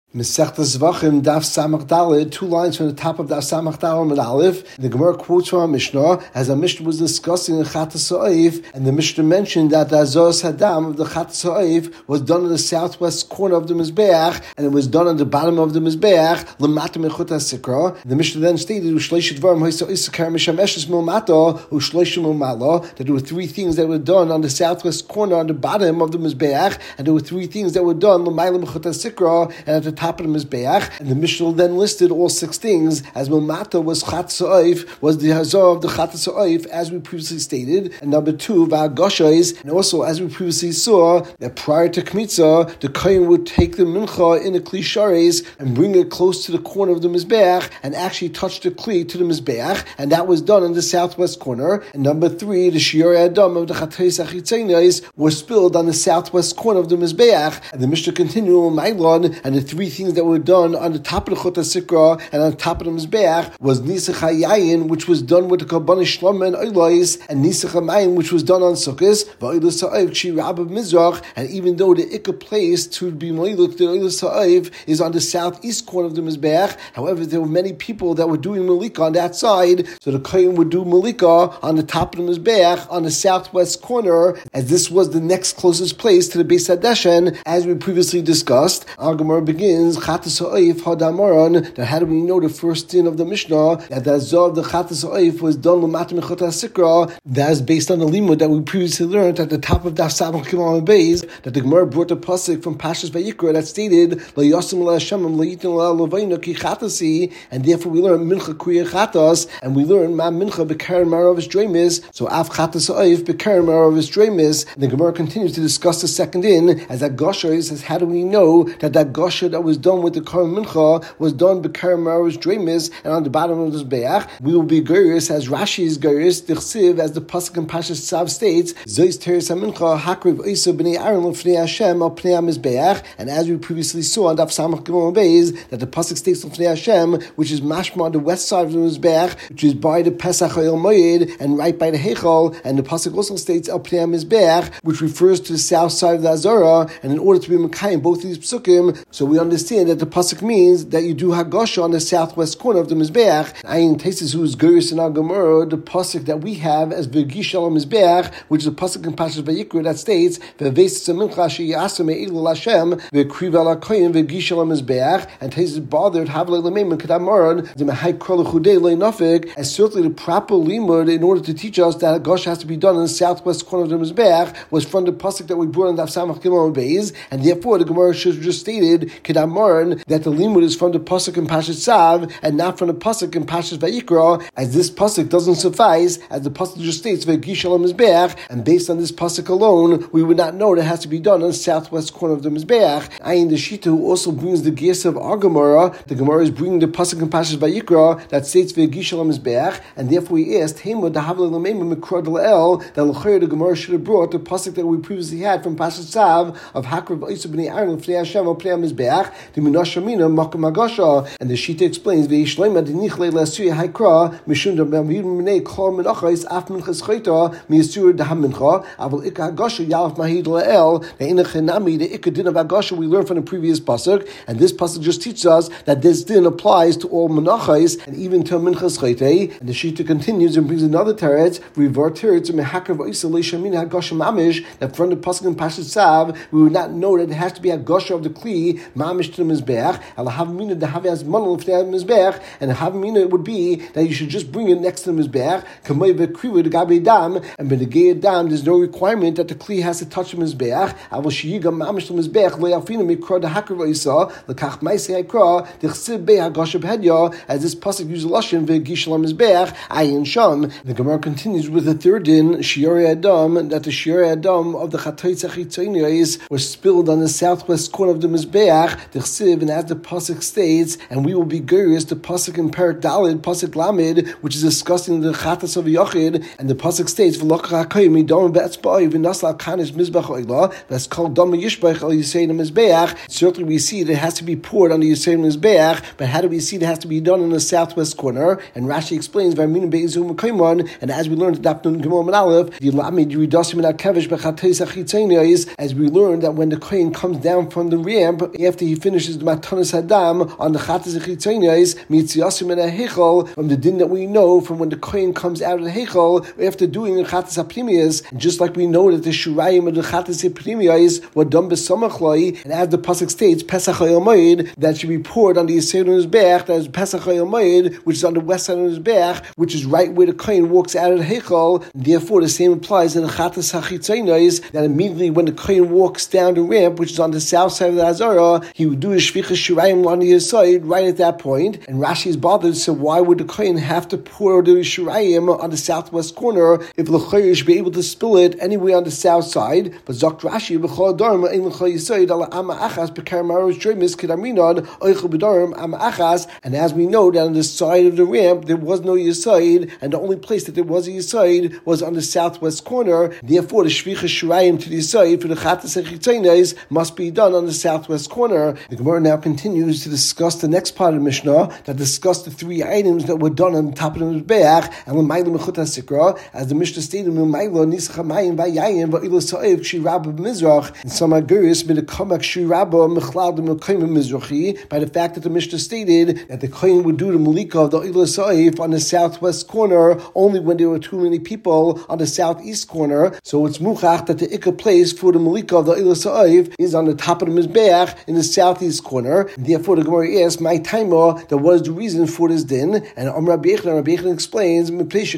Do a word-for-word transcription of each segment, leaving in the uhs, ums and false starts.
Mesechtas Zvachim, Daf Samach Daled, two lines from the top of Daf Samach Daled and Aleph. The Gemara quotes from a Mishnah, as a Mishnah was discussing the Chatas Ha'oif, and the Mishnah mentioned that the Azos Hadam of the Chatas Ha'oif was done in the southwest corner of the Mizbeach, and it was done on the bottom of the Mizbeach, L'mata Mechut HaSikra. The Mishnah then stated, U'shleish Dvarim Ha'isa Isakar Misham Eshes Milmata, U'shleish Milmala, that there were three things that were done on the southwest corner, on the bottom of the Mizbeach, and there were three things that were done, L'mayla Mechut HaSikra, and at the top of the Mizbeach, and the Mishnah then listed all six things, as Milmata was Chatas Ha'oif, was the Hazar of the Chatas Ha'oif, as we previously stated, and number two, Va'agashais, and also as we previously saw, that prior to Kmitza, the Kohen would take the Mincha in the Kli Shares and bring it close to the corner of the Mizbeach, and actually touch the Kli to the Mizbeach, and that was done in the southwest corner. And number three, the Shiur Adam of the Chatos HaChitzonios was spilled on the southwest corner of the Mizbeach, and the Mishnah continued on Mailon, and the three things that were done on the top of the Chut HaSikra and on top of the Mizbeach was Nisach HaYayin, which was done with the Kabbalah Shlama and Oilais, and Nisach HaMayim, which was done on Sukkot, V'Oilus Ha'oif Kshi Rabba Mizrach, and even though the Ikka place to be Moiluk, the Oilus Ha'oif is on the southeast corner of the Mizbeach, however, there were many people that were doing Malika on that side, so the Kohen would do Malika on the top of the Mizbeach on the southwest corner, as this was the next closest place to the Beis HaDeshen, as we previously discussed. Our Gemara begins, Chatas Ha'oif Hadamaron, that how do we know the first din of the Mishnah, that the Azor of the Chatas Ha'oif was done L'mat Mechut HaSikra, that is based on the limud that we previously learned at the top of Daf Samach Gimel Beis, that the Gemara brought the pasuk from Pashas Vayikra that stated, Lo Yasim La Hashem Lo Yitin La Lovainu Ki Chatasi, and therefore we learn Mincha Kriya Chatas, and we learn Ma Mincha B'Karen Maravis Dremis, so Av Chatas Ha'oif B'Karen Maravis Dremis. The Gemara continues to discuss the second din, as that Gosher says, how do we know that that Gosher that was done with the Karen Mincha was done B'Karen Maravis Dremis, and on the bottom of this Be'ach, we will be Geris, as Rashi is Geris, Dichsiv, as the pasuk in Pashas Tzav states, Zois Teres HaMincha Hakriv Oisa B'nei Aaron L'Fnei Hashem Al Pnei HaMizbeach, and as we previously saw on Daf Samach Gimel Beis, that the pasuk states L'Fnei Hashem, which is mashma on the west side of the Mizbeach, which is by the Pesach Ha'il Moed, and right by the Heichal, and the pasuk also states Al Pnei HaMizbeach, which refers to the south side of the Azara, and in order to be Mekai in both of these psukim, so we understand that the pasuk means that you do Hagasha on the southwest corner of the Mizbeach. Ayin Tesis, who is Geris in our Gemara, the pasuk that we have as V'gish al Mizbeach, which is a pasuk in Pashas Vayikra that states V'veis Mincha She'yasa Me'il Hashem V'kriv al Kohen V'gish al Mizbeach, and Tesis bothered Havle L'Meiman Kedamaron the Mehai Krol Chudei Le'Nafik, as certainly the proper limud in order to teach us that Hagasha has to be done in the southwest corner of the Mizbeach was from the pasuk that we brought in Daf Samach Gimel Beis, and therefore the Gemara should just stated Kedamaron that the limud is from the pasuk in Pashas Tzav and not from the pasuk in Pashas Vayikra, as this pasuk doesn't suffice, as the pasuk just states V'gish al Mizbeach, and based on this pasuk alone, we would not know that it has to be done in the southwest corner of the Mizbeach. Ayin the Shita, who also brings the Gersa of our Gemara, the Gemara is bringing the pasuk in Pashas Vayikra that states V'gish al Mizbeach, and therefore we asked Hema the Havle L'Meiman Mikrod L'El, that l'chayr the Gemara should have brought the pasuk that we previously had from Pashas Tzav of Hakrav Oisa B'nei Aaron L'Fnei Hashem Al Pnei HaMizbeach the Minashamina Makam Hagasha, and the Shita explains V'yishleima D'nichle L'Asui Haikra Mishun D'Mavim Minei Kol Menachais Af Minchas Chayta Miyasur D'Hamincha Aval Ika Hagasha Yalaf Mahid L'El the Inachinami the Ika Din of Hagasha we learned from the previous pasuk, and this pasuk just teaches us that this din applies to all Menachais and even to Minchas Chayta. And the Shita continues and brings another teretz Revert teretz Mehakav Oisa Leishamin Hagasha Mamish, that from the pasuk in Pashas Tzav we would not know that it has to be Hagasha of the Kli Mamish to the Mizbeach Alahavmina the Havias Manal of the Mizbeach, and Havmina would be that you should just bring it next to the Mizbeach Kamay V'krivu the Gabi Dam, and B'negei Dam there's no requirement that the Kli has to touch the Mizbeach. Avol Sheyiga Mamish the Mizbeach Lo Yafina Mikra the Hakrav Oisa L'kach Maisei Haikra D'chsib Bei Hagasha B'Hedya, as this pasuk uses Lashon V'gish al Mizbeach Ayin Sham. The Gemara continues with the third din Shiur Adam, that the Shiur Adam of the Chatos HaChitzonios was spilled on the southwest corner of the Mizbeach D'chsib, and as the pasuk states, and we will be Geris, the pasuk in Perak Dalid, pasuk Lamed, which is discussing the Chatas of Yochid, and the pasuk states V'lokach HaKoyim Midom Be'etzba'oi V'nasla Kanis Mizbach Oila, that's called Dom Yishbach Al Yisei Mizbeach. Certainly we see that it has to be poured on the Yisei Mizbeach, but how do we see that it has to be done in the southwest corner? And Rashi explains V'aminu Be'ezum Mekoymon, and as we learned at Daf Gimel Amud Aleph, the Lamed Yiridasim Min HaKevish B'Chatos HaChitzonios, as we learned that when the Kohen comes down from the ramp after he finishes the Matanas Hadam on the Chatas Chitzonios, Mitziasim and a Heichel, from the din that we know from when the Kohen comes out of the Heichel after doing the Chatas HaPnimiyos, and just like we know that the Shurayim of the Chatas HaPnimiyos were done b'samachloi, and as the pasuk states, Pesach HaYomayid, that should be poured on the Yisrael Mizbeach, that is Pesach HaYomayid, which is on the west side of the Mizbeach, which is right where the Kohen walks out of the Heichel. Therefore, the same applies in the Chatas HaChitzonios, that immediately when the Kohen walks down the ramp, which is on the south side of the Azara, he would do his Shvichas Shurayim on his side right at that point. And Rashi is bothered, so why would the Kohen have to pour the Shurayim on the southwest corner if the L'chayr should be able to spill it anywhere on the south side? But Zok Rashi, B'chol Adarm, Ein L'chayr Yisoid, Ala Ama Achas, Bekar Maros Jomis, Kedaminon, Oichel B'darim, Ama Achas. And as we know that on the side of the ramp, there was no Yisoid, and the only place that there was a Yisoid was on the southwest corner. Therefore, the Shvichas Shurayim to the Yisoid for the Chatas HaChitzonios must be done on the southwest corner. The Gemara now continues to discuss the next part of the Mishnah that discussed the three items that were done on the top of the Mizbeach, and L'mayla Mechut HaSikra, as the Mishnah stated, L'mayla Nisach HaMayim V'yayim V'ila Sa'ev K'shirabba B'mizrach, and some Aguris B'dekamak K'shirabba Mechlal B'mekayim B'mizrachi, by the fact that the Mishnah stated that the Kohen would do the Malika of the Ila Sa'ev on the southwest corner only when there were too many people on the southeast corner. So it's Muchach that the Ikka place for the Malika of the Ila Sa'ev is on the top of the Mizbeach in the southeast corner. And therefore, the Gemara asks, "My timer, that was the reason for this din." And Om Rabbi Yechon, Rabbi Yechon explains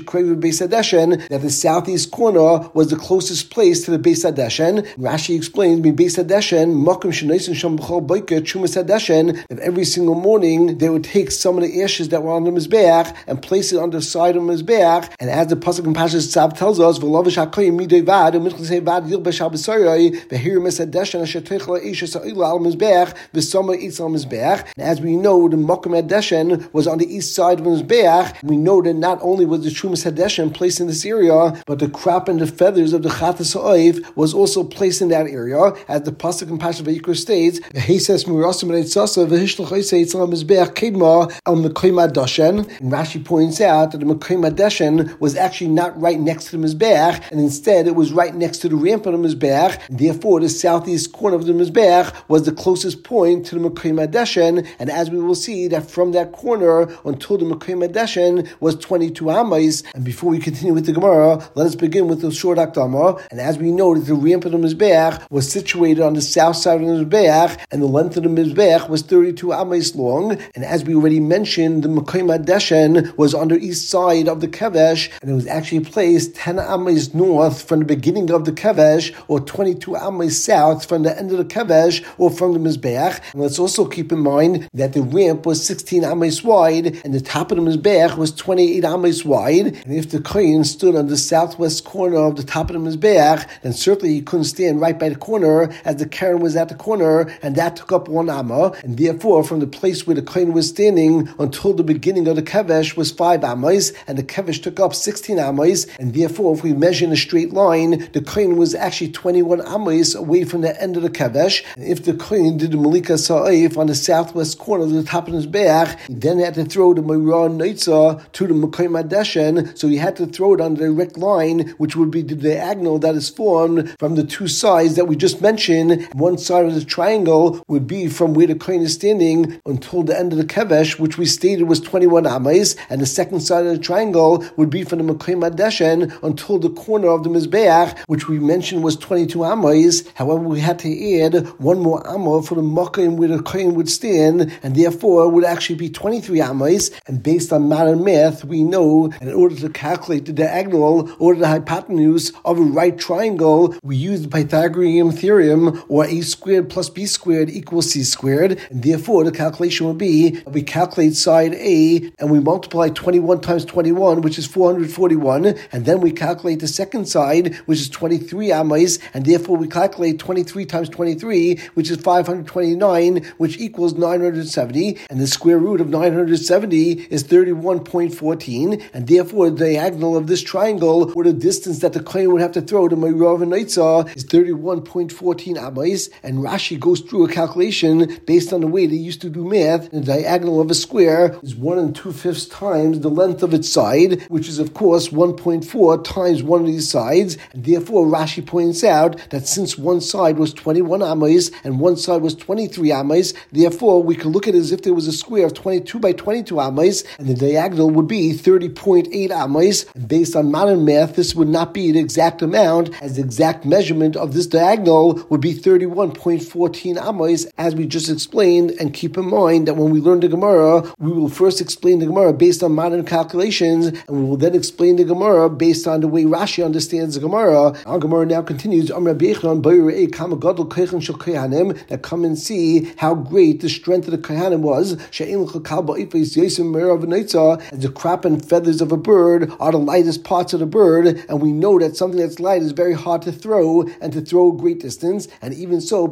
that the southeast corner was the closest place to the Beis Hadeshen. Rashi explains, Beis Hadeshen, Makom Shenoisen Sham B'chol Boker Chumas Hadeshen, that every single morning they would take some of the ashes that were on the Mizbeach and place it on the side of the Mizbeach. And as the pasuk in Parshas Tzav tells us, "V'lavish hakoyim midei vad u'michlas hevad yilbesh al b'sarei v'hir Beis Hadeshen asher teichel ha'isha sa'ila al Mizbeach v'sama itz al Mizbeach." And as we know, the Makom Hadeshen was on the east side of the Mizbeach. We know that not only was the Chumas Hadeshen placed in this area, but the crop and the feathers of the Chatas Ha'oif was also placed in that area, as the pasuk in Parshas Vayikra states, "V'heises mirasim reitzasa v'hishlach oisei itz al Mizbeach kedma al Mekom Hadeshen." And Rashi points out that the Mekom Hadeshen was actually not right next to the Mizbeach, and instead it was right next to the ramp of the Mizbeach. And therefore, the southeast corner of the Mizbeach was the closest point to the Mekom Hadeshen. And as we will see, that from that corner until the Mekom Hadeshen was twenty-two amas. And before we continue with the Gemara, let us begin with the short Akdama. And as we know that the ramp of the Mizbeach was situated on the south side of the Mizbeach, and the length of the Mizbeach was thirty-two amas long. And as we already mentioned, the Mekom Hadeshen was on the east side of the Kevesh, and it was actually placed ten amas north from the beginning of the Kevesh, or twenty-two amas south from the end of the Kevesh, or from the Mizbeach. And let's also keep in mind that the ramp was sixteen amas wide, and the top of the Mizbeach was twenty-eight amas wide. And if the Kohen stood on the southwest corner of the top of the Mizbeach, then certainly he couldn't stand right by the corner, as the Karen was at the corner, and that took up one amma. And therefore, from the place where the Kohen was standing until the beginning of the Kevesh was five amas, and the Kevesh took up sixteen amas. And therefore, if we measure in a straight line, the Kohen was actually twenty-one amas away from the end of the Kevesh. And if the Kohen did the Malika Sa'if on the southwest corner of the top of the Mizbeach, he then had to throw the Meirah Neitza to the Mekom Hadeshen, so he had to throw it on the direct line, which would be the diagonal that is formed from the two sides that we just mentioned. One side of the triangle would be from where the Kohen is standing until the end of the Kevesh, which we stated was twenty-one amas, and the second side of the triangle would be from the Mekom Hadeshen until the corner of the Mizbeach, which we mentioned was twenty-two amas. However, we had to add one more amma for the Mekom where the Kohen would stand, and therefore it would actually be twenty-three amas. And based on modern math, we know that in order to calculate the diagonal or the hypotenuse of a right triangle, we use the Pythagorean theorem, or a squared plus b squared equals c squared. And therefore, the calculation would be, we calculate side A, and we multiply twenty-one times twenty-one, which is four hundred forty-one, and then we calculate the second side, which is twenty-three amas, and therefore we calculate twenty-three times twenty-three, which is five hundred twenty-nine, which equals nine hundred seventy, and the square root of nine hundred seventy is thirty-one point one four, and therefore the diagonal of this triangle, or the distance that the Kohen would have to throw to Meirah Neitza, is thirty-one point one four amas. And Rashi goes through a calculation based on the way they used to do math. The diagonal of a square is one and two fifths times the length of its side, which is of course one point four times one of these sides. And therefore Rashi points out that since one side was twenty-one amas and one side was twenty twenty-three amas. Therefore, we can look at it as if there was a square of twenty-two by twenty-two amas, and the diagonal would be thirty point eight amas. And based on modern math, this would not be an exact amount, as the exact measurement of this diagonal would be thirty-one point one four amas, as we just explained. And keep in mind that when we learn the Gemara, we will first explain the Gemara based on modern calculations, and we will then explain the Gemara based on the way Rashi understands the Gemara. Our Gemara now continues, that come and see how great the strength of the Kohanim was, as the crop and feathers of a bird are the lightest parts of the bird, and we know that something that's light is very hard to throw, and to throw a great distance. And even so,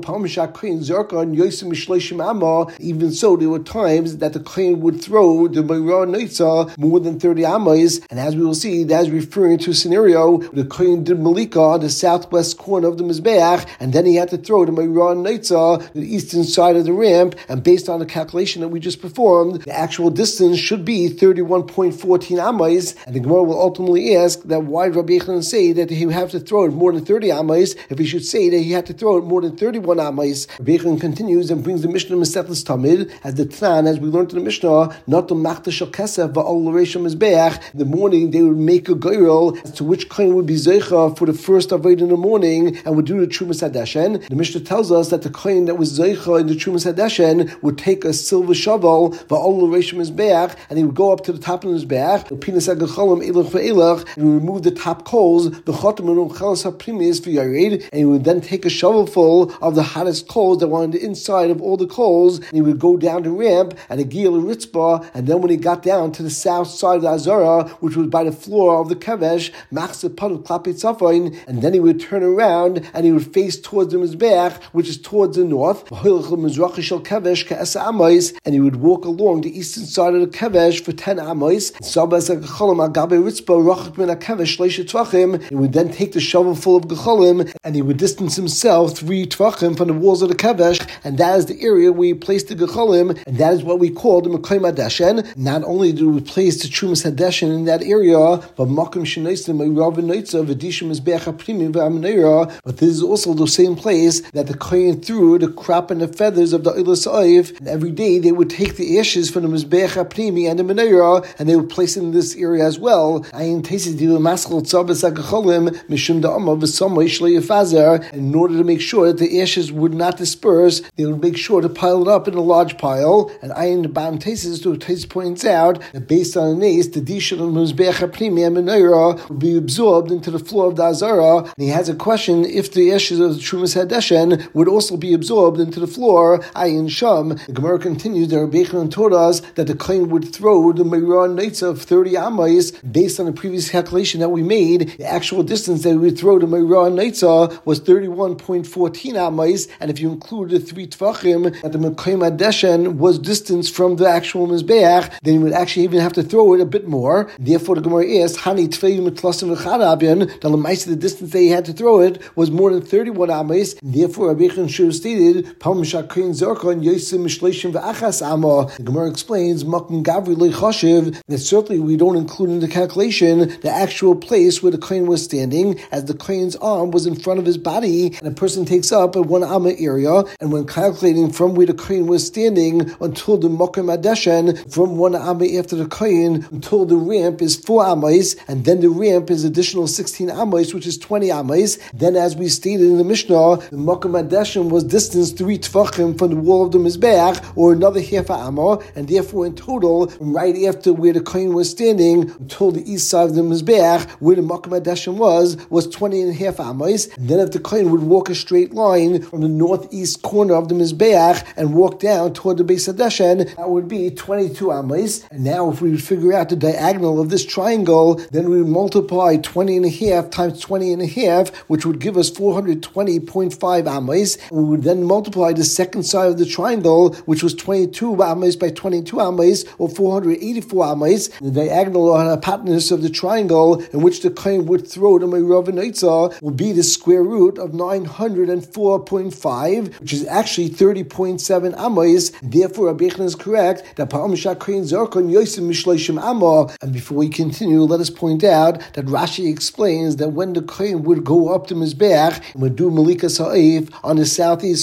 even so, there were times that the Kohen would throw the Meirah Neitza more than thirty amas, and as we will see, that is referring to a scenario where the Kohen did Malika on the southwest corner of the Mizbeach, and then he had to throw the Meirah Neitza to the eastern side of the ramp, and based on the calculation that we just performed, the actual distance should be thirty-one point one four amas, and the Gemara will ultimately ask that why did Rabbi Yochanan say that he would have to throw it more than thirty amas, if he should say that he had to throw it more than thirty-one amas. Rabbi Yochanan continues and brings the Mishnah Mesechus Tamid as the Tnan, as we learned in the Mishnah, not the Machta Shel Kesef va'ol l'reisham Mizbeach. In the morning they would make a goyrel as to which Kohen would be zeicha for the first avodah in the morning and would do the Trumas Hadeshen. The Mishnah tells us that the Kohen that was zeicha in the Trumas Hadeshen would take a silver shovel va'ol l'reisham Mizbeach, and he would go up to the top of the Mizbeach, the Pinas HaGecholim elach ve'elach, and remove the top coals, the Chotam and Chelas HaPrimis for Yared, and he would then take a shovelful of the hottest coals that were on the inside of all the coals, and he would go down the ramp and a Gil Ritzbah, and then when he got down to the south side of the Azara, which was by the floor of the Kevesh, and then he would turn around and he would face towards the Mizbeach, which is towards the north, and he would walk along the eastern side of the Kevesh for ten amos. He would then take the shovel full of Gecholim, and he would distance himself three tvachim from the walls of the Kevesh, and that is the area where he placed the Gecholim, and that is what we call the Mekoim Hadeshen. Not only do we place the Trumas Hadeshen in that area, but Makom Shenaisim Meirav Neitza V'Dishim Mizbeach HaPrimim V'Ameneira, but this is also the same place that the Kohen threw the crop and the feathers of the Eilas Oiv, and every day they would take the ashes from the Mizbeach HaPrimi and the Meneira, and they would place it in this area as well. Ayin Tesis Dilu Maschel Tzabes HaGecholim Mishum Da'ama V'Samay Shlei Yefazer, and in order to make sure that the ashes would not disperse, they would make sure to pile it up in a large pile. And Ayin the bottom Tesis to Tesis points out that based on an ace, the Disha of Mizbeach HaPrimi and Meneira would be absorbed into the floor of the Azara. And he has a question if the ashes of the Trumas Hadeshen would also be absorbed into the floor. Ayin Sham. The Gemara continues that Rabbi Yochanan taught us that the Kohen would throw the Meirah Neitza of thirty amas. Based on the previous calculation that we made, the actual distance that we would throw the Meirah Neitza was thirty-one point one four amas, and if you include the three tvachim that the Mekoim Hadeshen was distanced from the actual Mizbeach, then you would actually even have to throw it a bit more. Therefore, the Gemara is Hani Tvei Mitlasim V'Chadabian. The Lamaisa, the distance that he had to throw it was more than thirty-one amas. Therefore, Rabbi Yochanan should have stated Pam Shakoin Zorkon Yosim Mishleishim V'Achas Ama. The Gemara explains Makom Gavri Leichashiv that certainly we don't include in the calculation the actual place where the Kohen was standing, as the Kohen's arm was in front of his body, and a person takes up a one amma area, and when calculating from where the Kohen was standing until the Mokim Hadeshen, from one amma after the Kohen until the ramp is four ammas, and then the ramp is additional sixteen ammas, which is twenty ammas. Then, as we stated in the Mishnah, the Mokim Hadeshen was distanced three tvachim from the wall of the Mizbeach, or another half a amma, and therefore in total, from right after where the Kohen was standing until the east side of the Mizbeach, where the Mokim Hadeshen was, was twenty and a half ammas. And then if the Kohen would walk a straight line from the northeast corner of the Mizbeach and walk down toward the Beis Hadeshen, that would be twenty-two ammas. And now if we would figure out the diagonal of this triangle, then we would multiply twenty and a half times twenty and a half, which would give us four hundred twenty point five ammas. We would then multiply the second side of the triangle, which was twenty-two ammas by twenty-two ammas, or four hundred eighty-four ammas. The diagonal or hypotenuse of the triangle in which the Kohen would throw the Meirav Neitza will be the square root of nine hundred four point five, which is actually thirty point seven ammas. Therefore, Rabbi Yochanan is correct that Pa'am Shakoin Zorkon Yosim Mishleishim Amma. And before we continue, let us point out that Rashi explains that when the Kohen would go up to Mizbeach and would do Malikas Ha'if on the southeast corner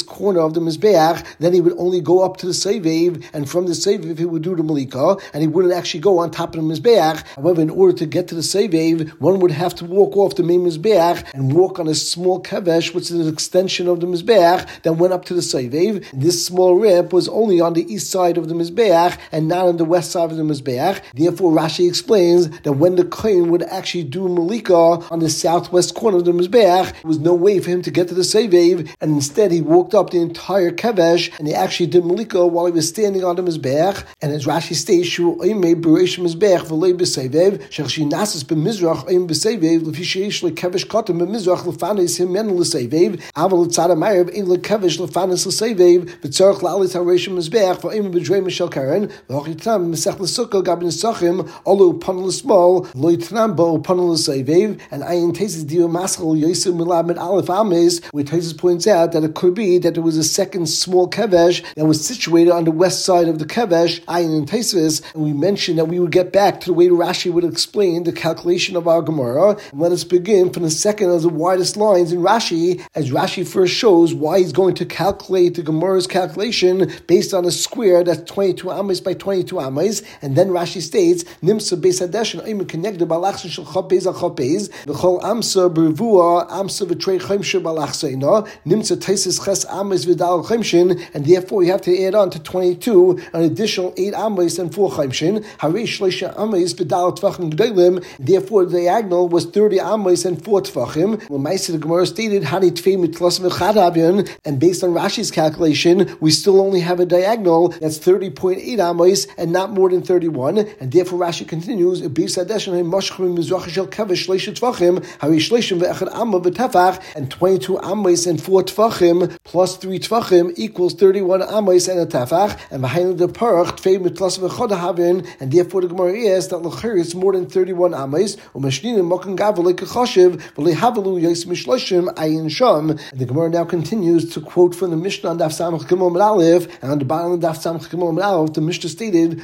of the Mizbeach, then he would only go up to the Seivev, and from the Seivev he would do the Malika, and he wouldn't actually go on top of the Mizbeach. However, in order to get to the Seivev, one would have to walk off the main Mizbeach and walk on a small kevesh, which is an extension of the Mizbeach, that went up to the Seivev. This small ramp was only on the east side of the Mizbeach and not on the west side of the Mizbeach. Therefore, Rashi explains that when the Kohen would actually do Malika on the southwest corner of the Mizbeach, there was no way for him to get to the Seivev, and instead he walked up the entire kevesh, and he actually did Malika while he was standing on the Mizbeach. And as Rashi states, Shu oimei b'reish Mizbeach v'lei b'Seivev, shechshi nasis b'Mizrach oim b'Seivev, l'fi sheish lekevesh katem b'Mizrach l'fanes himen l'Seivev, aval l'tzad ha'mayev ein lekevesh l'fanes l'Seivev, v'tzarech la'alit ha'reish Mizbeach v'oim b'drei mishal karen, v'hochitam m'sech l'sukkah gab n'sachim, olu pan l'smal, lo yitnam bo pan l'Seivev, and ayin tesis diu maschel yosef milad mit aleph ames, where Tesis points out that it could be that there was a second small kevesh that was situated on the west side of the kevesh, ayin and Tesis, and we mentioned that we would get back to the way Rashi would explain the calculation of our Gemara. And let us begin from the second of the widest lines in Rashi, as Rashi first shows why he's going to calculate the Gemara's calculation based on a square that's twenty-two ames by twenty-two ames, and then Rashi states, Nimsa beis hadesh and aimen connected balachse shel chapez al chapez, v'chol amsa bervua amsa v'trei chaimshe balachseina, Nimsa teises ches ames v'dal chaimshin, and therefore you have to add on to twenty-two an additional eight ames and four chaimshin, harish shleisha ames v'dal tvachim g'deilim, therefore the diagonal was thirty ames and four tvachim. When Ma'aseh the Gemara stated hani tvei mitlas v'chad avion, and based on Rashi's calculation, we still only have a diagonal that's thirty point eight ames and not more than thirty-one, and therefore Rashi continues, and twenty-two ames and four tvachim plus three tvachim equals thirty-one ames and a tefach, and behind the parach tvei mitlas v'chad avion, and therefore the Gemara is that l'chir is more than thirty-one ames. And the Gemara now continues to quote from the Mishnah on Daf Samach Gimel Amud Aleph, and on the bottom of Daf Samach Gimel Amud Aleph, the Mishnah stated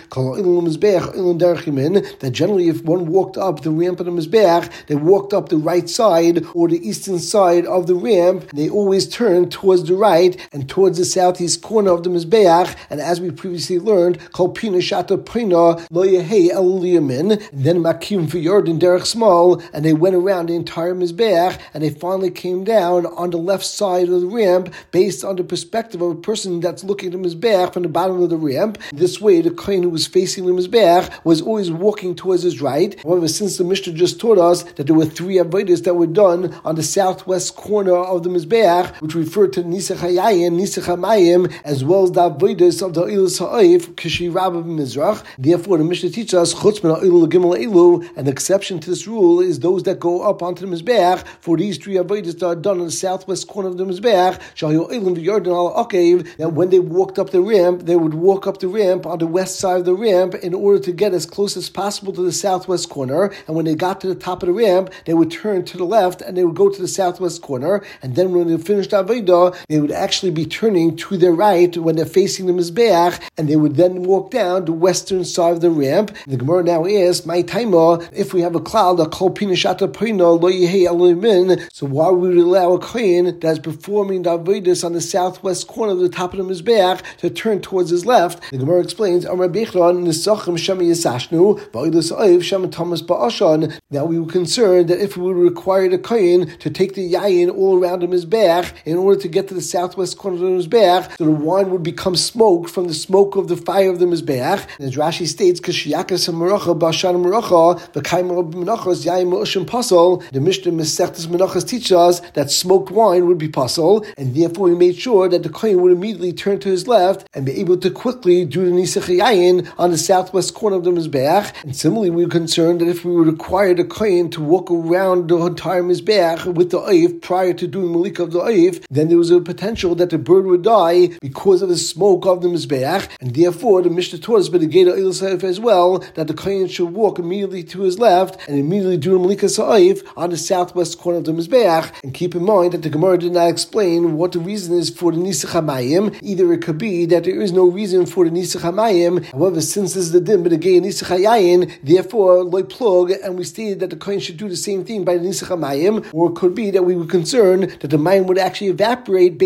that generally if one walked up the ramp of the Mizbeach, they walked up the right side or the eastern side of the ramp, they always turned towards the right and towards the southeast corner of the Mizbeach, and as we previously learned, Kol Pina Shata Pina Lo Yehei El Liyamin, and then Makim V'Yordin Derech Small, and they went around the entire Mizbeach, and they finally came down on the left side of the ramp based on the perspective of a person that's looking at the Mizbeach from the bottom of the ramp. This way, the Kohen who was facing the Mizbeach was always walking towards his right. However, since the Mishnah just taught us that there were three avodas that were done on the southwest corner of the Mizbeach, which referred to Nisach HaYayin, Nisach HaMayim, as well as the avodas of the Ilus Ha'oif, Kishi Rabba Mizrach. Therefore, the Mishnah teaches us, Chutz min ha'ilul gimel elu, and the exception to this rule is those that go up onto the Mizbeach for these three avodas that are done on the southwest corner of the Mizbeach, Shayu Elim V'Yordin Al Akev, that when they walked up the ramp, they would walk up the ramp on the west side of the ramp in order to get as close as possible to the southwest corner, and when they got to the top of the ramp, they would turn to the left and they would go to the southwest corner, and then when they finished Avodah, they would actually be turning to their right when they're facing the Mizbeach, and they would then walk down the western side of the ramp. The Gemara now asks, my taima, if we have a cloud, a kol pina shata pina lo yehei elomin, so why would we allow a kohen that's performing the avodas on the southwest corner of the top of the Mizbeach to turn towards his left? The Gemara explains, Amar Bechron nisachim shami yisashnu v'oidos oiv sham thomas ba'ashan. Now we were concerned that if we would require the kohen to take the yayin all around the Mizbeach in order to get to the southwest corner of the Mizbeach, so the wine would become smoke from the smoke of the fire of the Mizbeach. And as Rashi states, Kashiyakas HaMeracha Ba'ashan Meracha V'kaimar B'menachos Yayin Ma'ushim Pasol, the Mishnah Mesechtes Menachos teaches us that smoked wine would be pasol, and therefore he made sure that the kohen would immediately turn to his left and be able to quickly do the Nisach HaYayin on the southwest corner of the Mizbeach. And similarly, we were concerned that if we would require the kohen to walk around the entire Mizbeach with the oif prior to doing Malika of the oif, then there was a potential that the bird would die because of the smoke of the Mizbeach, and therefore the Mishnah taught us by the gate of Ilus Ha'oif as well that the kohen should walk immediately to his left and immediately do Malika Ha'oif on the southwest corner of the Mizbeach. And keep in mind that the Gemara did not explain what the reason is for the Nisach HaMayim. Either it could be that there is no reason for the Nisach HaMayim, however, since this is the din, but the gate Nisach HaYayin, therefore loy plug, and we stated that the kohen should do the same thing by the Nisach HaMayim, or it could be that we were concerned that the mayim would actually evaporate based on the heat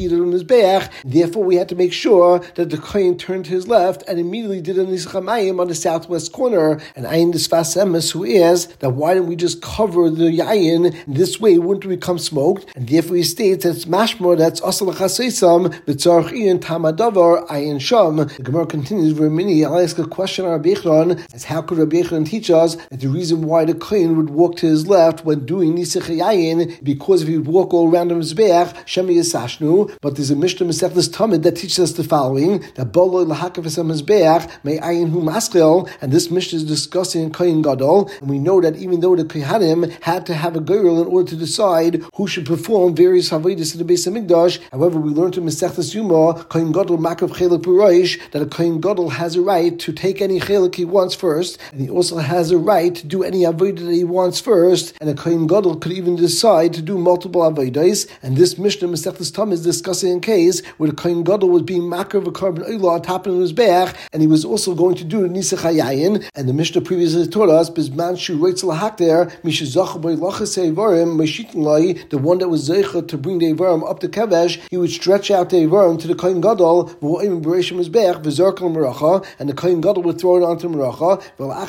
heat of the Mizbeach. Therefore, we had to make sure that the Kohen turned to his left and immediately did a Nisach HaMayim on the southwest corner. And Ayin Disfas Emes, who is that why don't we just cover the Yayin this way? Wouldn't it become smoked? And therefore, he states that it's mashmor that's Asal Chasesam B'Tzarch Iyan Tamadavar Ayin Sham. The Gemara continues very many. I'll ask a question on Rabbi Yechon as how could Rabbi Yechon teach us that the reason why the Kohen would walk to his left when doing Nisach Yayin because if he would walk all around the Mizbeach, Shemi Yisashnu. But there's a Mishnah Masechtas Tamid that teaches us the following: that Bolo Lahakav Esam Mizbeach May Ayin Hu Maskil, and this Mishnah is discussing Kohen Gadol, and we know that even though the Kohanim had to have a girl in order to decide who should perform various Havedis in the Beis Hamikdash. However, we learned in Masechtas Yuma Kohen Gadol Makav Chelik Puroish that a Kohen Gadol has a right to take any chelik he wants first, and he also has a right to do any avodah that he wants first, and a Kohen Gadol could even decide to do multiple avodas. And this Mishnah Masechtas Tam is discussing a case where the Kohen Gadol was being makar of a carbon oil on top of his beach, and he was also going to do the Nisach HaYayin. And the Mishnah previously taught us Bizman Shu Reitz Lahakter Mishazach By Lachas Eivarim Meshitin Lai, the one that was zeicha to bring the Eivarim up to Kevesh, he would stretch out the Eivarim to the Kohen Gadol, and the Kohen Gadol would throw it onto Meracha,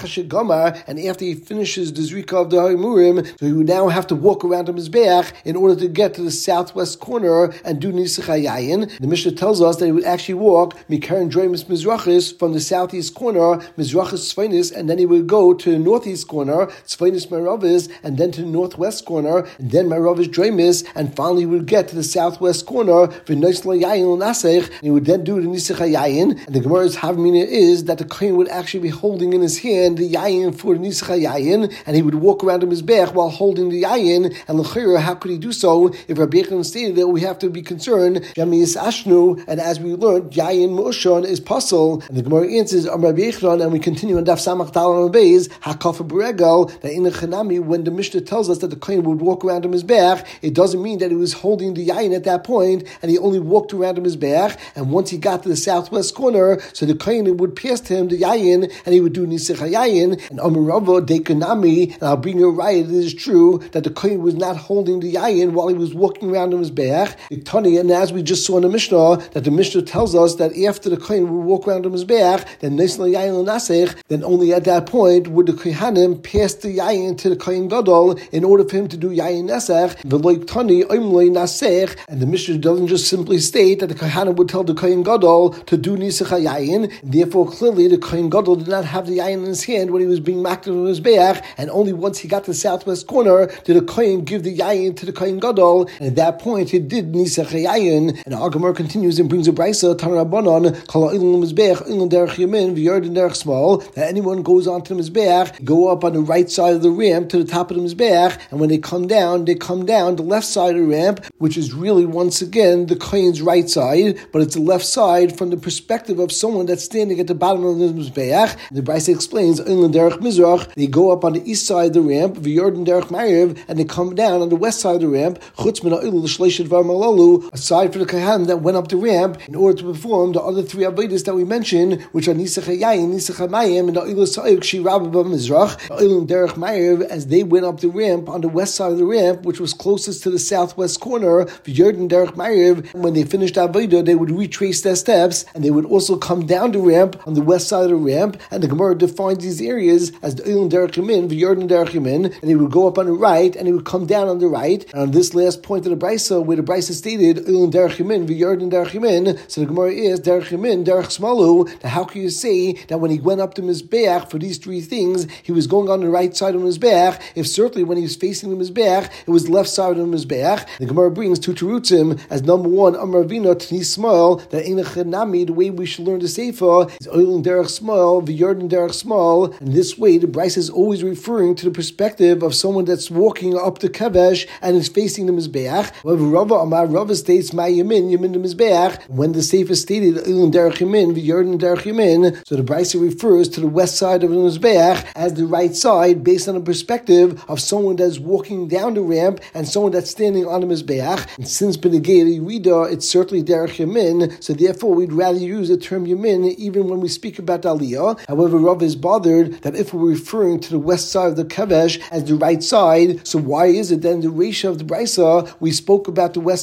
and after he finishes the Zrika of the Haimurim, so he would now have to walk around the Mizbeach in order to get to the southwest corner and do Nisach HaYayin. The Mishnah tells us that he would actually walk Mikaran Dreimus Mizrachis from the southeast corner, Mizrachis Tzvainis, and then he would go to the northeast corner, Tzvainis Maravis, and then to the northwest corner, and then Maravis Dreimis, and finally he would get to the southwest corner, V'nois LaYayin L'Nasech, and he would then do the Nisach HaYayin. And the Gemara's Havmina is that the Kohen would actually be holding in his hand the Yayin for the Nisach HaYayin, and he would walk around in his Mizbeach while holding the Yayin. And l'chira, how could he do so if Rabbi Yechon stated that we have to be concerned Shemi Yisashnu, and as we learned, Yayin Mu'ushan is puzzle. And the Gemara answers on Rabbi Yechon, and we continue on Daf Samach Dal on Beis Hakafa Beregal, that in the Chanami, when the Mishnah tells us that the Kohen would walk around in his Mizbeach, it doesn't mean that he was holding the Yayin at that point, and he only walked around in his Mizbeach, and once he got to the southwest corner, so the Kohen would pass to him the Yayin, and he would do Nisach HaYayin, and Amarava Dekanami, and I'll bring you a riot, it is true that the Kohen was not holding the Yayin while he was walking around in his Mizbeach. And as we just saw in the Mishnah, that the Mishnah tells us that after the Kohen would walk around in his Mizbeach, then Nisach HaYayin L'Nasech, then only at that point would the Kohanim pass the Yayin to the Kohen Gadol in order for him to do Yayin Nesech, V'loik Tani Oimloi Nasech, and the Mishnah doesn't just simply state that the Kohanim would tell the Kohen Gadol to do Nisach HaYayin. Therefore, clearly the Kohen Gadol did not have the Yayin in his hand when he was being maked in his Mizbeach, and only once he got to the southwest corner did the Kohen give the Yayin to the Kohen Gadol, and at that point he did Nisach HaYayin. And our Gemara continues and brings a brisa Tana Rabbanan Kala Ilun Mizbeach Ilun Derech Yamin V'Yardin Derech Small, that anyone goes onto the Mizbeach, go up on the right side of the ramp to the top of the Mizbeach, and when they come down, they come down the left side of the ramp, which is really once again the Kohen's right side, but it's the left side from the perspective of someone that's standing at the bottom of the Mizbeach. The brisa explains Ilun Derech Mizrach, they go up on the east side of the ramp, V'Yardin Derech Ma'ariv, and they come down on the west side of the ramp, Chutz Min Ha'ilul Shleishit V'Amalalu, aside from the Kohanim that went up the ramp in order to perform the other three avodas that we mentioned, which are Nisach HaYayin, Nisach HaMayim, and the Ha'ilul Sa'ik Shirabah B'Mizrach, Ilun Derech Ma'ariv, as they went up the ramp on the west side of the ramp, which was closest to the southwest corner, V'Yardin Derech Ma'ariv. When they finished avodah, they would retrace their steps, and they would also come down the ramp on the west side of the ramp. And the Gemara defines these areas as the Ilun Derech Yamin, V'Yardin Derech Yamin, and they would go up on the right, and they would come down on the right. And on this last point of the brisa, where the brisa stated Ilun Derech Yamin, V'Yardin Derech Yamin, so the Gemara is Derech Yamin, Derech Smalu. Now, how can you say that when he went up to Mizbeach for these three things, he was going on the right side of Mizbeach? If certainly when he was facing the Mizbeach, it was left side of Mizbeach. The Gemara brings two terutzim as number one, Amar Avinu Tani Small, that in the Chanami, the way we should learn the Sefer is Ilun Derech Small, V'Yardin Derech Small, and this way the brisa is always referring to the perspective of someone that's walking up to Kevesh and is facing the Mizbeach. However, Rava Amar Rava states Ma Yamin Yamin the Mizbeach. When the Sefer stated Ilun Derech Yamin, V'Yardin Derech Yamin, so the brisa refers to the west side of the Mizbeach as the right side, based on the perspective of someone that's walking down the ramp and someone that's standing on the Mizbeach. And since Benegei Rida, it's certainly Derech Yamin, so therefore we'd rather use the term Yamin even when we speak about Aliyah. However, Rav is bothered that if we're referring to the west side of the Kevesh as the right side, so why is it then the ratio of the brisa we spoke about the west side of the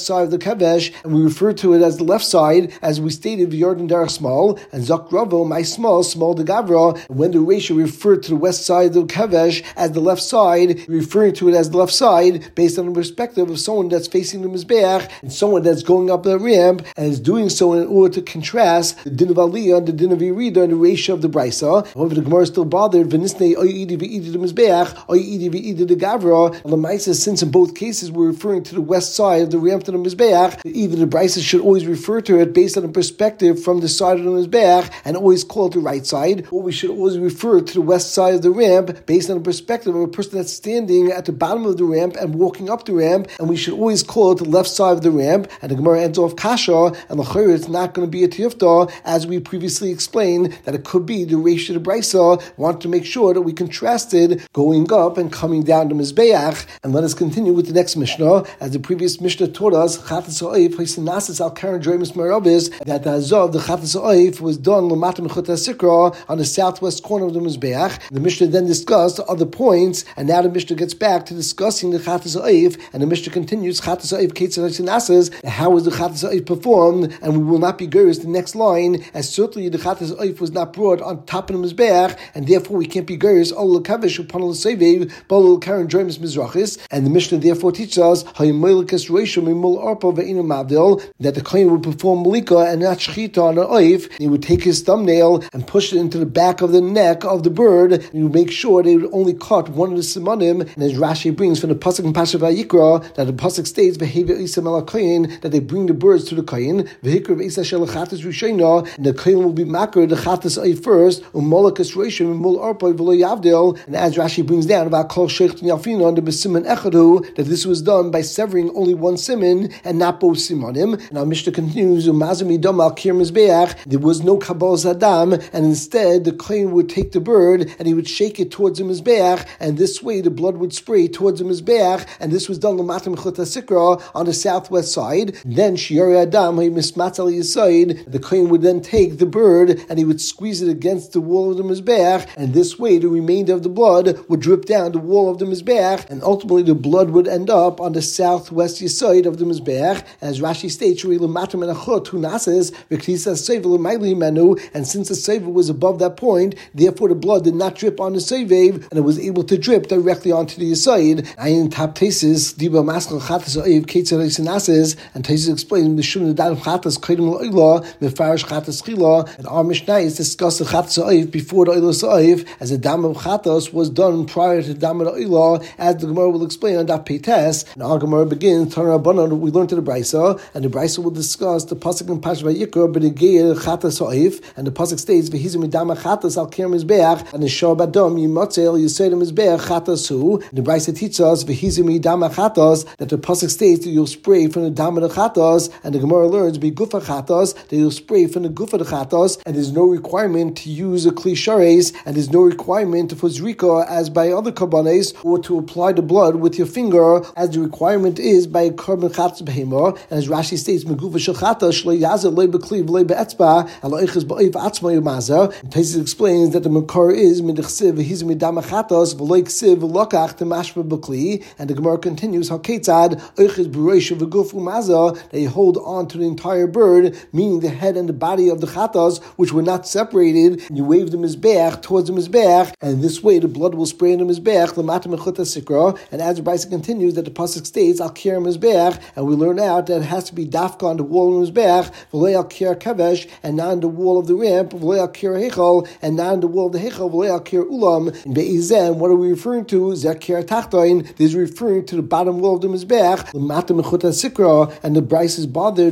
Kevesh, and we refer to it as the left side, as we stated, V'yarden Derech Small, and Zok Ravo, my small, small de Gavra. When the ratio referred to the west side of Kevesh as the left side, referring to it as the left side based on the perspective of someone that's facing the Mizbeach and someone that's going up the ramp and is doing so in order to contrast the din of Aliyah and the din of Yerida and the ratio of the Brisa. However, the Gemara is still bothered. V'nisnei oyidi v'idi the Mizbeach, oyidi v'idi the Gavra. And the Lamaisa, since in both cases we're referring to the west side of the ramp to the Mizbeach, either the Brisa should always refer to it based on the perspective from the side of the Mizbeach and always call it the right side, or we should always refer to the west side of the ramp based on the perspective of a person that's standing at the bottom of the ramp and walking up the ramp, and we should always call it the left side of the ramp. And the Gemara ends off Kasha, and l'chayr it's not going to be a Tiyufta, as we previously explained, that it could be the Reish of the Brisa wanted to make sure that we contrasted going up and coming down to Mizbeach. And let us continue with the next Mishnah, as the previous Mishnah taught us, Chatas Ha'oif, Ha'isinasis al Karen Joimus Marabis, that the Azov, the Chatas Ha'oif, was done L'mata Mechut HaSikra on the southwest corner of the Mizbeach. The Mishnah then discussed other points, and now the Mishnah gets back to discussing the Chatas Ha'oif, and the Mishnah continues, Chatas Ha'oif, Ketzar Ha'isinasis, how was the Chatas Ha'oif performed, and we will not be gurus the next line, as certainly the Chatas Ha'oif was not brought on top of the Mizbeach, and therefore we can't be gurus, Ol L'kavish, Upon L'Sevev, Bol L'Karen Joimus Mizrachis, and the Mishnah therefore teaches us, Ha'yimolikas Reisha Mimul Arpa Ve'inu Mavdil, that the Kohen would perform Malika and not Shechita on an Oif. He would take his thumbnail and push it into the back of the neck of the bird, and he would make sure they would only cut one of the simanim. And as Rashi brings from the pasuk in Pasuk Vayikra, that the pasuk states Behavior Isa Mela Kohen, that they bring the birds to the Kohen. Vehikra Isa Shel Chatas Rishayna, and the Kohen will be makar the Chatas Oif first. Umolakas Reisha Mimul Arpa V'lo Yavdil, and as Rashi brings down about Kol Sheicht Yafina on the Besiman Echadu, that this was done by severing only one siman and not both simanim. And our Mishnah continues, Umazami Dom Al Kir Mizbeach, there was no Kabal Zadam, and instead the Kohen would take the bird and he would shake it towards the Mizbeach, and this way the blood would spray towards the Mizbeach, and this was done L'matam Chut HaSikra on the southwest side. Then Shiori Adam Mismatzal Yisaid, the Kohen would then take the bird and he would squeeze it against the wall of the Mizbeach, and this way the remainder of the blood would drip down the wall of the Mizbeach, and ultimately the blood would end up on the southwest side of the Mizbeach. As Rashi states, and since the Seviv was above that point, therefore the blood did not drip on the Seviv, and it was able to drip directly onto the Yisaid. Ayin Tap Tesis, Diba Maskal Chatas Oiv, Ketzar Ha'isinasis, and Tesis explains, Mishum Nedal Chatas, Kedem L'Oila, Mefarish Chatas Chila, and our Mishnah is discussed the Chatas Oiv before the Oila Oiv, as the Dam of Chatas was done prior to the Dam of the Oila, as the Gemara will explain on that Peites. And our Gemara begins, Tanra Banan, we learned to the Brisa, and the Brisa will discuss the pasuk in Parshat Vayikra, B'negei Chatas Ha'oif, and the pasuk states, V'hizim Midama Chatas Al Kir Mizbeach, and the Shor Badam Yimotzel Yisrael Mizbeach Chatas Hu. And the Brisa teaches us, V'hizim Midama Chatas, that the pasuk states that you'll spray from the Dam of the Chatas, and the Gemara learns, B'gufa Chatas, that you'll spray from the Gufa the Chatas, and there's no requirement to use a Kli Shares, and there's no requirement for Zrika as by other Karbanes, or to apply the blood with your finger, as the requirement is by a Karban Chatas Behemah. And as Rashi states, Megufa Shechata Shlei Yazer Lei B'Kli V'Lei Be'etzba Aloiches Ba'Oif Atzma Yemazer. And Taisus explains that the Makar is Midchsiv V'Hiz Midam Chatas V'Lei Ksiv V'Lokach Temashva B'Kli. And the Gemara continues, Haketzad Oiches B'Roish V'Guf Umazer. They hold on to the entire bird, meaning the head and the body of the Chatas, which were not separated. And you wave the Mizbeach towards the Mizbeach, and this way the blood will spray in the Mizbeach L'matam Mechut HaSikra. And as the Brisa continues, that the pasuk states Al Kir Mizbeach, and we learn out that it has to be dafka on the wall of the Mizbeach, v'lei al kir kevesh, and not on the wall of the ramp, v'lei al kir hechal, and not on the wall of the hechal, v'lei al kir ulam. In be'izem, what are we referring to? Zakir tachtoin. This is referring to the bottom wall of the Mizbeach, l'matam mechut hasikra, and the Brisa is bothered,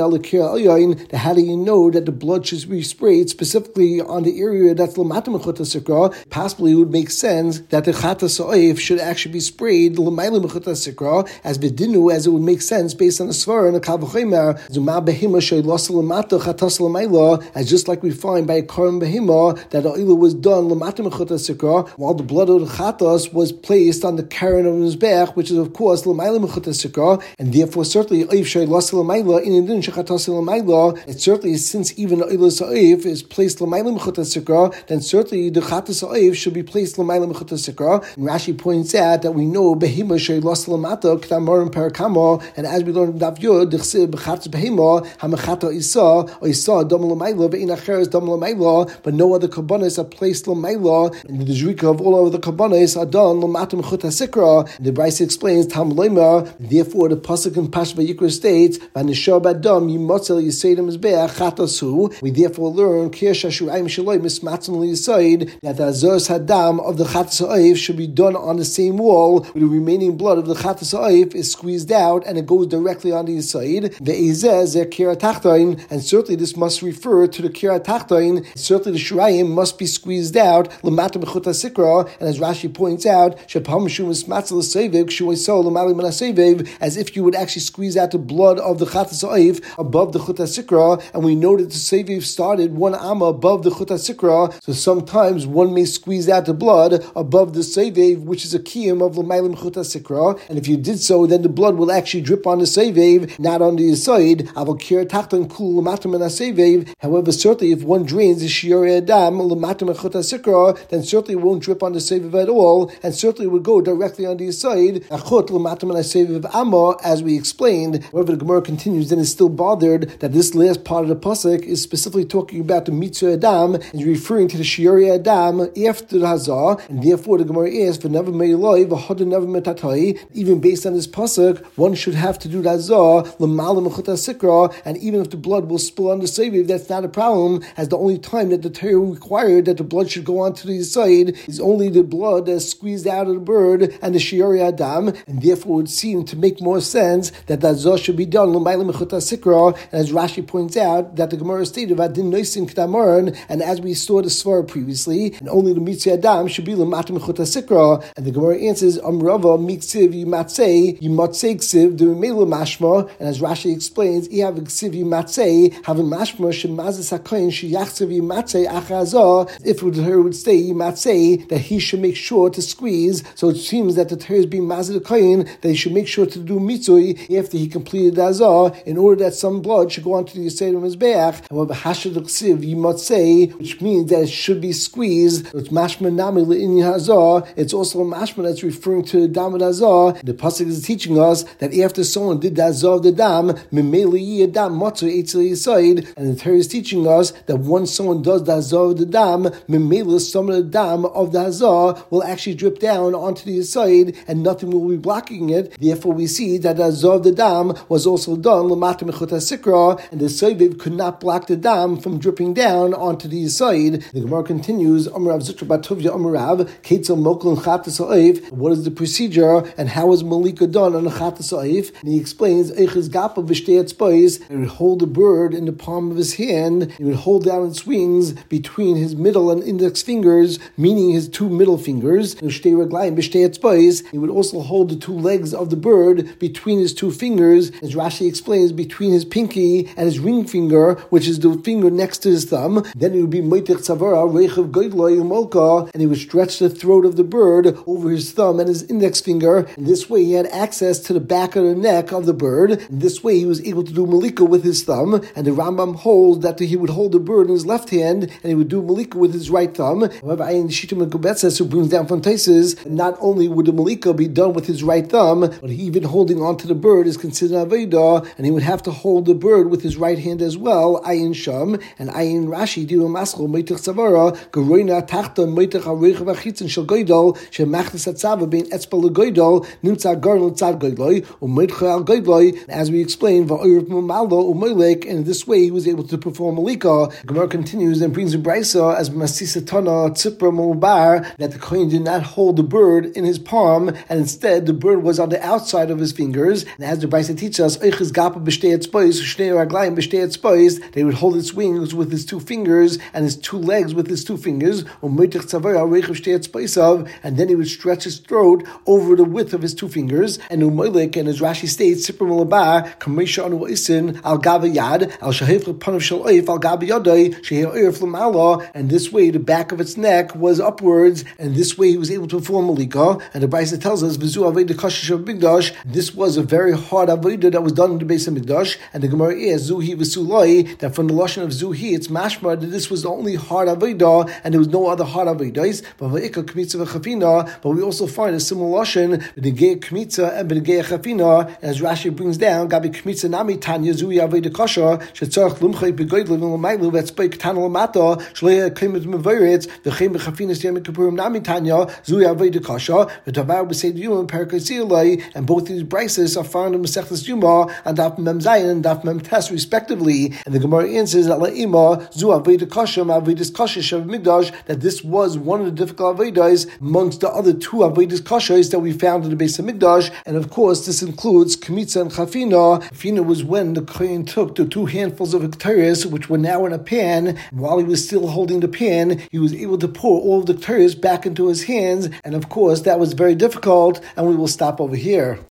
that how do you know that the blood should be sprayed specifically on the area that's l'matam mechut hasikra? Possibly it would make sense that the chatas ha'oif should actually be sprayed l'mayla mechut hasikra, as vidinu, as it would make sense based on the svara and the kalvachimer, zuma behima sheylos l'mata chatas l'mayla, as just like we find by a karim behima that the oila was done l'mata mechut hasikra, while the blood of the chatas was placed on the karen of his back, which is of course l'mayla mechut hasikra, and therefore certainly oif sheylos l'mayla in adin shechatas l'mayla. It certainly, since even the oila oif is placed l'mayla mechut hasikra, then certainly the chatas oif should be placed l'mayla mechut hasikra. And Rashi points out that we know behima sheylos l'mata k'tamar and parakama, and as we learn learned Daf Yud Dichsiv B'Chatz Behema Hamachata Isa Isa Dam L'Mayla Ve'in Acheres Dam L'Mayla, but no other kabbanis are placed L'Mayla, and the Zrika of all other kabbanis are done L'Matam Chut HaSikra. The Brisa explains Tam Leima. Therefore, the pasuk in Pash Vayikra states V'Nishar B'Adam Yimotzel Yisayim Mizbeach Chatasu. We therefore learn Kir Shashurayim Shaloi Mismatzim L'Yisayid that the Azos Hadam of the Chatas Ha'if should be done on the same wall where the remaining blood of the Chatas Ha'if is squeezed out and it goes directly on the Yisayid. Ve'ezeh Zeh Kir HaTachtain, and certainly this must refer to the Kir HaTachtain. Certainly the Shurayim must be squeezed out L'Matam Chut HaSikra, and as Rashi points out, Shapam Mishum Mismatzil L'Seviv Kshuayso L'Mali Min HaSeviv, as if you would actually squeeze out the blood of the Chatas Ha'if above the Chut HaSikra, and we know that the Seviv started one amma above the Chut HaSikra, so sometimes one may squeeze out the blood above the Seviv, which is a kiyum of L'Mali Min Chut HaSikra, and if you did so, then the blood will actually drip on the Seviv, not on the side. Avol Kir HaTachtain Kul L'Matam Min HaSeviv. However, certainly if one drains the Shiori Adam L'Matam Min Chut HaSikra, then certainly it won't drip on the Seviv at all, and certainly would go directly on the side. Achut L'Matam Min HaSeviv Amma, as we explained. However, the Gemara continues and is still bothered that this last part of the pasuk is specifically talking about the Mitzvah Adam and referring to the Shiori Adam after the Hazah, and therefore the Gemara asks for never meiloi v'hoda never metatai. Even based on this pasuk, one should have to do the Hazah l'malam Chut HaSikra, and even if the blood will spill on the Seviv, that's not a problem, as the only time that the Torah required that the blood should go onto the side is only the blood that's squeezed out of the bird and the Shiori Adam, and therefore it would seem to make more sense that the Hazah should be done l'maylam Chut HaSikra, and as Rashi points out that the Gemara stated Adin Noisin K'Damaran, and as we saw the Svara previously, and only the Mitzvah Adam should be l'matam Chut HaSikra, and the Gemara answers Amrava Miksiv Yimatzei Yimatzei Ksiv the Mela Mashma, and as Rashi explains, I have a Ksiv Yimatzei have a Mashma Shemazis Hakoyin Sheyachziv Yimatzei Achazah. If the Torah would say Yimatzei that he should make sure to squeeze, so it seems that the Torah is being Mazid Hakoyin that he should make sure to do Mitzui after he completed the Hazah, in order that some blood should go onto the Yisayid of his Be'ach. However, Hashad Ksiv Yimatzei, which means that it should be squeezed, it's Mashma Nami Le'in Hazah. It's also a Mashma that's referring to the Dam of Hazah. The pasuk is teaching us that after someone did the Hazah of the Dam, Mimeli Yadam Matzu Eitzel Yisayid, and the Torah is teaching us that once someone does the Hazah of the Dam, Mimeli, some of the Dam of the Hazah will actually drip down onto the Yisayid, and nothing will be blocking it. Therefore, we see that the Hazah of the Dam was also done L'Matam Chut HaSikra, and the Seviv could not block the Dam from dripping down onto the Yisayid. The Gemara continues, Amrav Zitra Batovya Amrav, Ketzel Mokul Chatas Ha'if. What is the procedure and how is Malika done on a Chatas Ha'if? And he explains, Eiches Gapa V'Shtei Etzbos. He would hold the bird in the palm of his hand. He would hold down its wings between his middle and index fingers, meaning his two middle fingers. V'Shtei Raglayim V'Shtei Etzbos. He would also hold the two legs of the bird between his two fingers, as Rashi explains, between his pinky and his ring finger, which is the finger next to his thumb. Then it would be Moitech Tzavara Reichav Goydloi Molka, and he would stretch the throat of the bird over his thumb and his index finger. And this way he had access to the back of the neck of the bird. And this way he was able to do Malika with his thumb. And the Rambam holds that he would hold the bird in his left hand and he would do Malika with his right thumb. However, Ayin Shittim Kubetzes, who brings down from Taisus, not only would the Malika be done with his right thumb, but even holding onto the bird is considered Aveda, and he would have to hold the bird with his right hand as well. Ayin Sham and Ayin Rashi do a maskol Moitech Tzavara Geroina Tachton Moitech HaReichav HaChitzon Shel Goydol Shemachnas Hatzava Bein Etzbal LeGoydol Nimtza Garn L'Tzad Goydloi U'Moitech Al Goydloi. As we explained, Va'oyev Mumaldo U'Moilek, and in this way he was able to perform Malika. Gemara continues and brings a brisa as Masisa Tana Tzipra Mubar that the Kohen did not hold the bird in his palm, and instead the bird was on the outside of his fingers. And as the brisa teaches us, Eiches Gapa B'Shtei Etzbos Shnei Raglayim B'Shtei Etzbos, they would hold its wings with his two fingers and his two legs with his two fingers. U'Moitech Tzavara Reichav Shtei Etzbosav, and then he would stretch his throat over the width of his two fingers. And U'Moilek, and as Rashi states, Tzipra Mubar Kamesha Anu Isin Al Gava Yad Al Shahif L'Panav Shel Oif Al Gava Yadai Sheher Oif L'Mala, and this way the back of its neck was upwards, and this way he was able to perform Malika. And the Brisa tells us V'zu Aveda Kashish of Mikdash. This was a very hard Aveda that was done in the base of Mikdash, and the Gemara is Zuhi V'Sulai, that from the lashon of Zuhi it's mashma that this was the only hard Aveda and there was no other hard Avedas. But V'Ika Kmitza V'Chafina, but we also find a similar lashon B'Negei Kmitza and B'Negei Chafina, as Rashi brings down, Gabi Kmitza Nami Tanya Zui Avodah Kosher Shetzarach Lumchay Begoydlev L'Maylu Vetzpei Ktan L'Mata Shleya Klimet Mevoyretz V'Chem B'Chafinas Yom Kippurim Nami Tanya Zui Avodah Kosher V'Tavav B'Seid Yom Perikasiyolai, and both these brises are found in Masechtas Yuma and Daf Mem Zayin and Daf Mem Tes respectively. And the Gemara answers that La'ima Zu Avodah Kosher Avodas Kosher Shav Migdash, that this was one of the difficult avodas amongst the other two avodas koshers that we found in the base of Migdash. And of course, this includes Kmitza and Chafina. Chafina was when the Kohen took the two handfuls of Hektaris, which were now in a pan. While he was still holding the pan, he was able to pour all of the Hektaris back into his hands. And of course, that was very difficult. And we will stop over here.